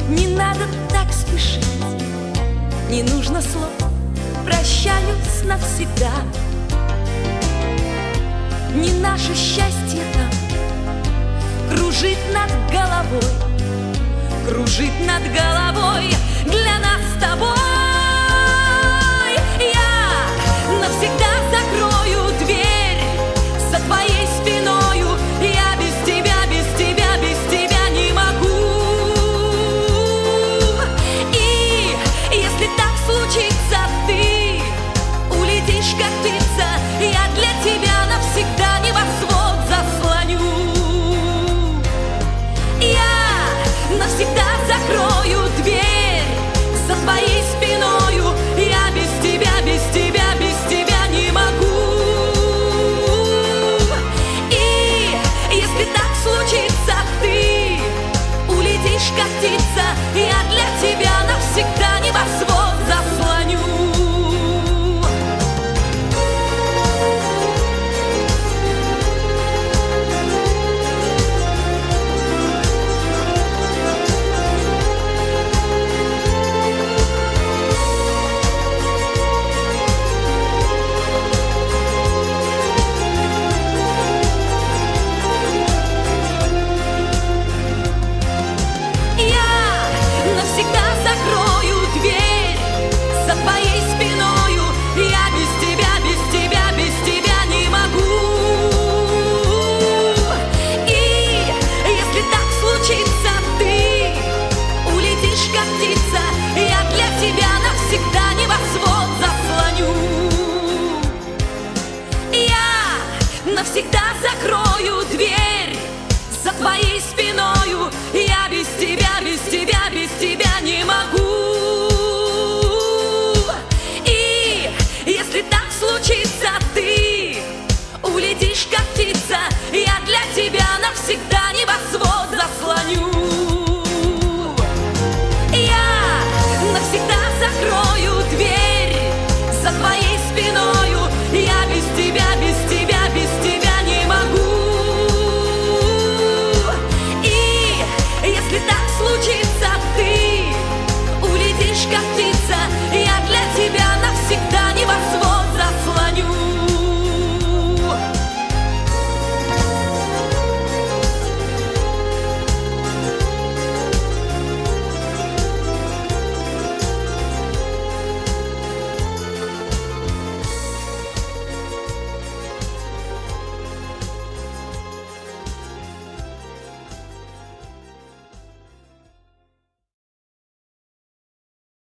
Не надо так спешить, не нужно слов, прощаюсь навсегда. Не наше счастье там кружит над головой, кружит над головой для нас с тобой. Я навсегда закрою дверь за твоей спиною. Я без тебя, без тебя, без тебя не могу. И если так случится, ты улетишь как птица, я для тебя навсегда небосвод заслоню. Я навсегда закрою дверь за твоей спиною. Я без тебя, без тебя, без тебя не могу. И если так случится, ты улетишь как птица, я для тебя навсегда небосвод заслоню. Навсегда закрою дверь за твоей спиною. Я без тебя, без тебя, без тебя не могу.